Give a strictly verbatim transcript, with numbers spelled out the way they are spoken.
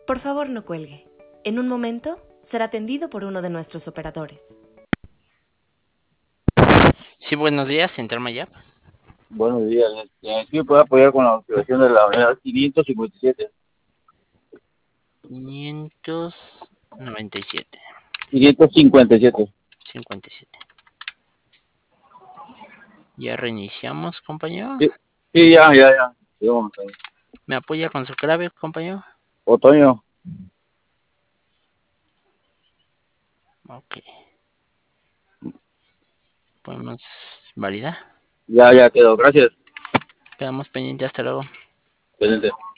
Por favor, no cuelgue. En un momento será atendido por uno de nuestros operadores. Sí, buenos días, Central Mayap. Buenos días. Este, ¿sí me puede apoyar con la activación de la unidad quinientos cincuenta y siete? quinientos noventa y siete. quinientos cincuenta y siete. cincuenta y siete. Ya reiniciamos, compañero. Sí, sí, ya, ya, ya. Sí, vamos a ver. ¿Me apoya con su clave, compañero? Otoño. Ok. Podemos validar. Ya, ya quedó. Gracias. Quedamos pendientes, hasta luego. Excelente.